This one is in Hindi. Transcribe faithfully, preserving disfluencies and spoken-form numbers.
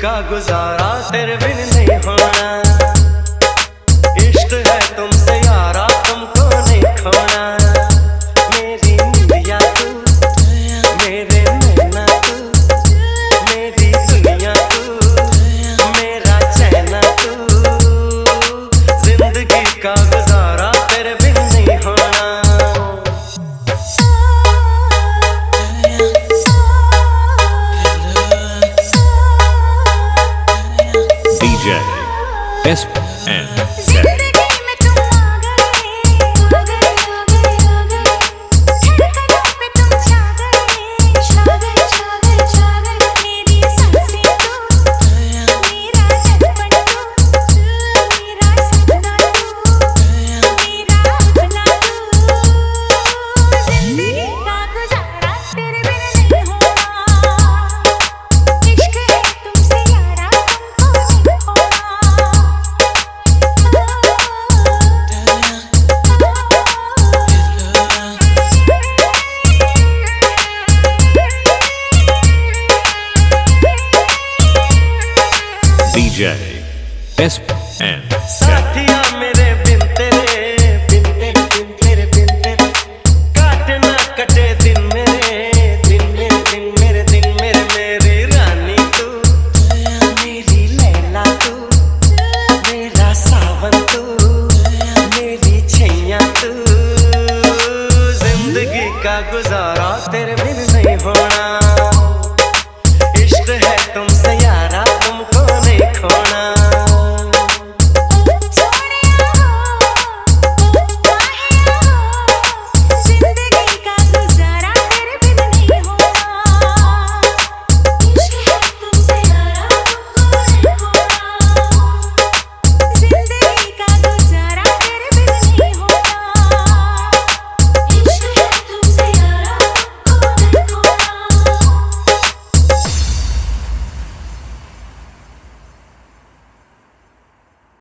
का गुजारा तेरे बिन नहीं होना। इश्क है तुमसे यारा तुमको नहीं खोना। मेरी निंदिया तू, मेरे नैना तू, मेरी दुनिया तू, मेरा चैना तू। जिंदगी का गुजारा तेरे बिन नहीं होना। D J S N Z D J S N Z साथिया मेरे बिन